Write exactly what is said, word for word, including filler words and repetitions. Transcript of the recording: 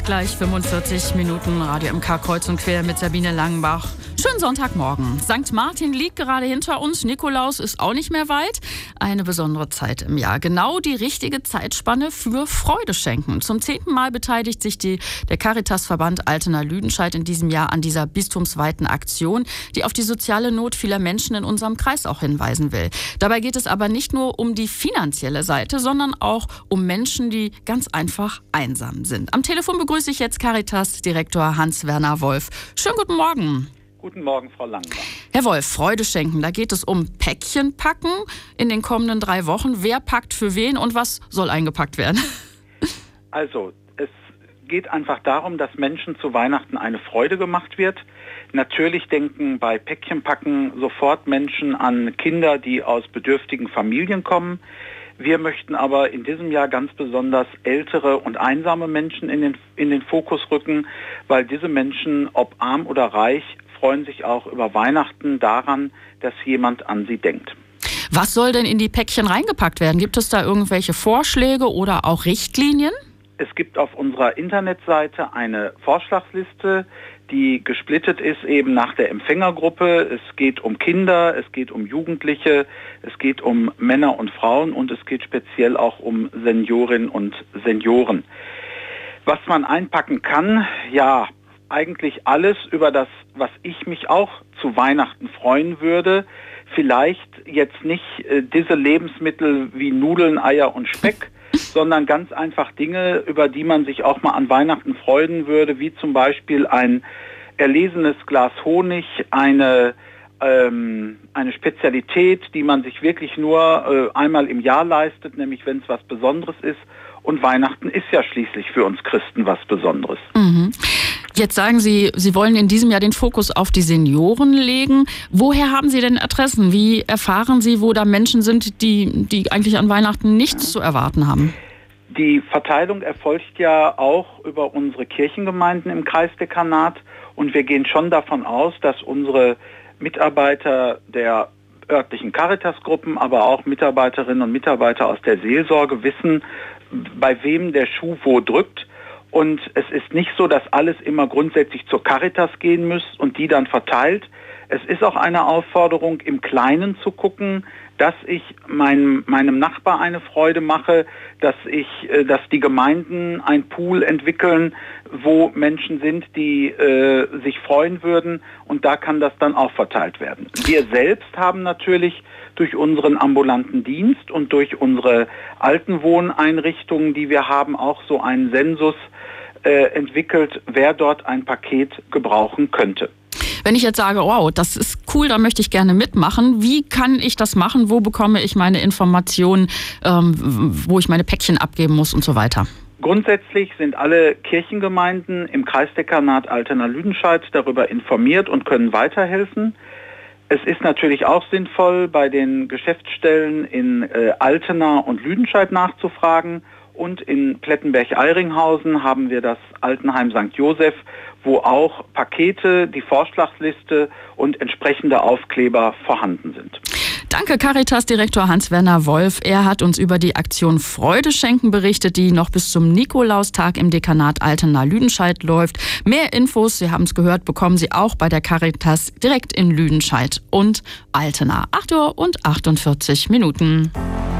gleich fünfundvierzig Minuten Radio M K kreuz und quer mit Sabine Langenbach. Schönen Sonntagmorgen. Sankt Martin liegt gerade hinter uns, Nikolaus ist auch nicht mehr weit. Eine besondere Zeit im Jahr. Genau die richtige Zeitspanne für Freude schenken. Zum zehnten Mal beteiligt sich die, der Caritasverband Altena-Lüdenscheid in diesem Jahr an dieser bistumsweiten Aktion, die auf die soziale Not vieler Menschen in unserem Kreis auch hinweisen will. Dabei geht es aber nicht nur um die finanzielle Seite, sondern auch um Menschen, die ganz einfach einsam sind. Am Telefon begrüße ich jetzt Caritas-Direktor Hans-Werner Wolf. Schönen guten Morgen. Guten Morgen, Frau Langenbach. Herr Wolf, Freude schenken, da geht es um Päckchen packen in den kommenden drei Wochen. Wer packt für wen und was soll eingepackt werden? Also, es geht einfach darum, dass Menschen zu Weihnachten eine Freude gemacht wird. Natürlich denken bei Päckchenpacken sofort Menschen an Kinder, die aus bedürftigen Familien kommen. Wir möchten aber in diesem Jahr ganz besonders ältere und einsame Menschen in den, in den Fokus rücken, weil diese Menschen, ob arm oder reich, freuen sich auch über Weihnachten daran, dass jemand an sie denkt. Was soll denn in die Päckchen reingepackt werden? Gibt es da irgendwelche Vorschläge oder auch Richtlinien? Es gibt auf unserer Internetseite eine Vorschlagsliste, die gesplittet ist eben nach der Empfängergruppe. Es geht um Kinder, es geht um Jugendliche, es geht um Männer und Frauen und es geht speziell auch um Seniorinnen und Senioren. Was man einpacken kann, ja, eigentlich alles, über das, was ich mich auch zu Weihnachten freuen würde. Vielleicht jetzt nicht äh, diese Lebensmittel wie Nudeln, Eier und Speck, sondern ganz einfach Dinge, über die man sich auch mal an Weihnachten freuen würde, wie zum Beispiel ein erlesenes Glas Honig, eine, ähm, eine Spezialität, die man sich wirklich nur äh, einmal im Jahr leistet, nämlich wenn es was Besonderes ist. Und Weihnachten ist ja schließlich für uns Christen was Besonderes. Mhm. Jetzt sagen Sie, Sie wollen in diesem Jahr den Fokus auf die Senioren legen. Woher haben Sie denn Adressen? Wie erfahren Sie, wo da Menschen sind, die, die eigentlich an Weihnachten nichts zu erwarten haben? Die Verteilung erfolgt ja auch über unsere Kirchengemeinden im Kreisdekanat. Und wir gehen schon davon aus, dass unsere Mitarbeiter der örtlichen Caritasgruppen, aber auch Mitarbeiterinnen und Mitarbeiter aus der Seelsorge wissen, bei wem der Schuh wo drückt. Und es ist nicht so, dass alles immer grundsätzlich zur Caritas gehen muss und die dann verteilt. Es ist auch eine Aufforderung, im Kleinen zu gucken, dass ich meinem, meinem Nachbar eine Freude mache, dass ich, dass die Gemeinden ein Pool entwickeln, wo Menschen sind, die äh, sich freuen würden und da kann das dann auch verteilt werden. Wir selbst haben natürlich durch unseren ambulanten Dienst und durch unsere Altenwohneinrichtungen, die wir haben, auch so einen Sensus äh, entwickelt, wer dort ein Paket gebrauchen könnte. Wenn ich jetzt sage, wow, das ist cool, da möchte ich gerne mitmachen, wie kann ich das machen? Wo bekomme ich meine Informationen, ähm, wo ich meine Päckchen abgeben muss und so weiter? Grundsätzlich sind alle Kirchengemeinden im Kreisdekanat Altena-Lüdenscheid darüber informiert und können weiterhelfen. Es ist natürlich auch sinnvoll, bei den Geschäftsstellen in äh, Altena und Lüdenscheid nachzufragen. Und in Plettenberg-Eiringhausen haben wir das Altenheim Sankt Josef, wo auch Pakete, die Vorschlagsliste und entsprechende Aufkleber vorhanden sind. Danke, Caritas-Direktor Hans-Werner Wolf. Er hat uns über die Aktion Freude schenken berichtet, die noch bis zum Nikolaustag im Dekanat Altena-Lüdenscheid läuft. Mehr Infos, Sie haben es gehört, bekommen Sie auch bei der Caritas direkt in Lüdenscheid und Altena. acht Uhr und achtundvierzig Minuten.